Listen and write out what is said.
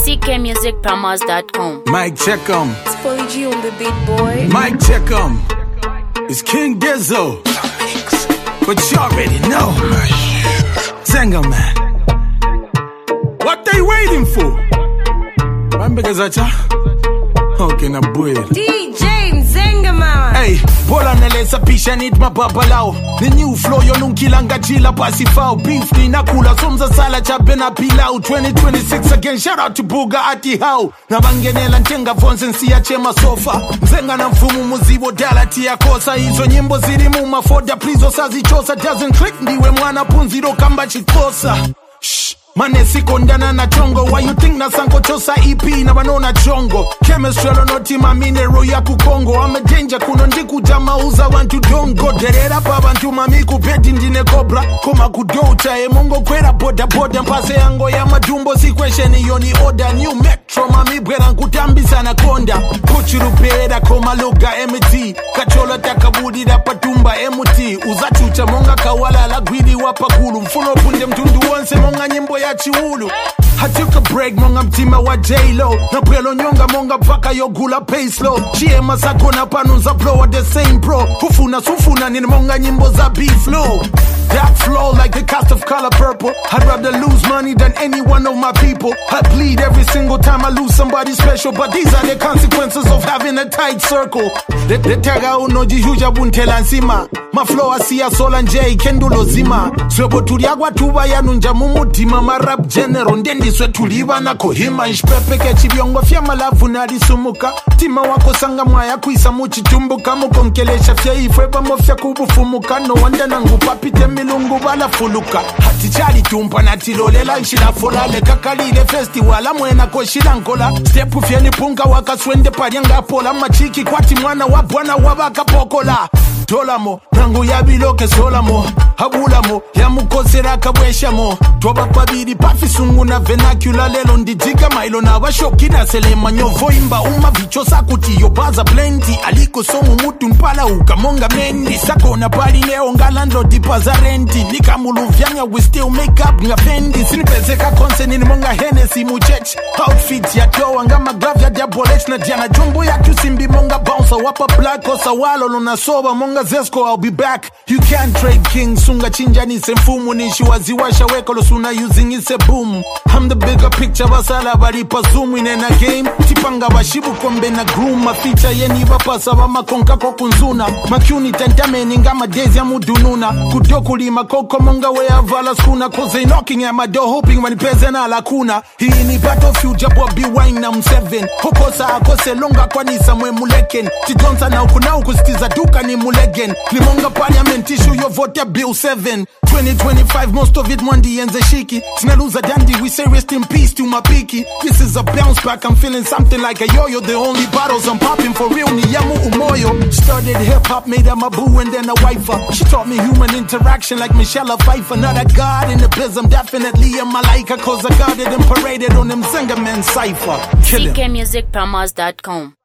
ckmusicpromos.com. Mike check 'em. It's Polly G on the beat, boy. Mike check 'em. It's King Dizzo. But you already know. Zenga man. What they waiting for? Mambegazacha. Okay, na boy. DJ Zenga man. Hey, bola neleza pisha need mababalao. The new flow yo nunkilanga jila pasifao. Beef ni nakula somza sala chabena pilau. 2026 again, shout out to Buga ati how. Nabangenela ntenga fonse nsiya chema sofa. Mzenga na mfumu muzibo dala tia kosa. Hizo nyimbo zili muma foda prizo sazi chosa. Doesn't click ndiwe mwana punziro kamba chikosa. Shh. Mane sikondana na chongo. Why you think na sanko chosa EP na banona chongo. Chemistry alonoti maminero ya kukongo. I'm a danger kuno ndiku jama uza wantu dongo. Derera pa bantu mami kupeti ndine kobra. Koma kudoucha emongo kwera boda boda. Mpase yango ya majumbo si question yoni order. New metro mami bwera nkutambi sana konda. Kuchurupera koma loga MT. Kachola takabudi da patumba MT. Uzachucha monga kawala la gwidi wapakulu. Mfuno punde mtundu onse monga nyimbo ya chiulu. I took a break monga mtima wa J-Lo. Na pwelo nyonga monga paka yogula pay slow. Chie masako na panuza blow at the same bro. Hufuna sufuna nini monga nyimbo za B-Flow. That flow like the cast of Color Purple. I'd rather lose money than any one of my people. I bleed every single time I lose somebody special. But these are the consequences of having a tight circle. The taga uno jihuja buntela nsima. My flow asiya sola nje kendulo zima. Swebo tuliagwa tuba ya nunja mumutima. Ma rap general ndendi swe tuliva na kohima. Nshpepe ke chibiongo fya malavu nari sumuka. Tima wako sanga mwaya kuisa muchitumbuka. Mukonkelesha fya ifweba mofya kubufumuka. No wanda nangu papite milungu bala fuluka. Hatichali tumpa na tilolela nshila fola. Leka kalile festival amwena koshila nkola. Stepu fya nipunga waka swende parianga pola. Machiki kwati mwana wabwana wabaka pokola. Tolamo, nangu yabiloke solamo. Habulamo, yamukosera kabweshamo. Toba pabiri pafisungu na vernacular. Lelo ndijiga mailo na washoki na selema. Nyovo imba uma vichosa kuti yobaza plenty. Aliko somu mutu mpala ukamonga mendi. Sako na pali leo ngalando dipaza renti. Nika mulu vyanya we still make up nga fendi. Sinipezeka konse nini monga Hennessy muchech. Outfit ya toa ngama glove ya diabolex na diana. Jumbo ya kusimbi monga bouncer. Wapa black osa walo luna soba monga Zesco, I'll be back. You can't trade king. Sunga chinja ni semfumu. Nishi waziwasha wekolo suna using ise boom. I'm the bigger picture. Basala baripa zoom in a game. Tipanga bashibu kombe na groom. Maficha yeni bapasa wama konka kokunzuna. Makyuni tentameni ngama days ya mudununa. Kudoku lima koko monga wea vala skuna. Cause they knocking at my door hoping manipeze na lakuna. Hii ni battlefield ya Bobby Wine na M7. Hokosa akose longa kwa nisa mwe muleken. Titonsa na ukuna ukustiza duka ni mulegen. Limonga parliament issue your vote bill 7. 2025 most of it Monday and Zeshiki. Sinaluza dandy we say rest in peace to my peaky. This is a bounce back, I'm feeling something like a yo-yo. The only bottles I'm popping for real ni yamu umoyo. Started hip hop, made her my boo and then a wifer. She taught me human interaction like Michelle Pfeiffer. Not a god in the biz, I'm definitely a malaika. Cause I got it and paraded on them Zenga man cypher. ckmusicpromos.com.